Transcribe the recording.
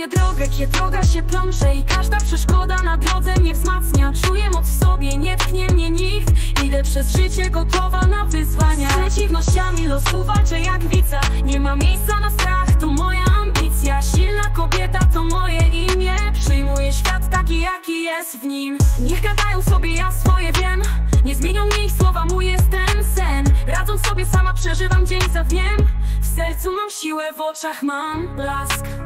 Poznaję drogę, kiedy droga się plącze i każda przeszkoda na drodze mnie wzmacnia. Czuję moc w sobie, nie tknie mnie nikt. Idę przez życie gotowa na wyzwania. Z przeciwnościami losu walczę jak widza. Nie ma miejsca na strach, to moja ambicja. Silna kobieta to moje imię. Przyjmuję świat taki jaki jest w nim. Niech gadają sobie, ja swoje wiem. Nie zmienią mnie ich słowa, mój jest ten sen. Radząc sobie sama przeżywam dzień za dniem. W sercu mam siłę, w oczach mam blask.